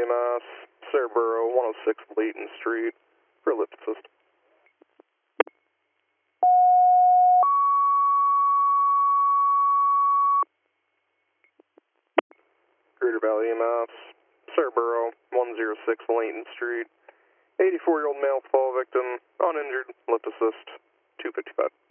EMS, Cerebro, 106 Leighton Street, for lift assist. Greater Valley EMS, Cerebro, 106 Leighton Street, 84-year-old male fall victim, uninjured, lift assist, 255.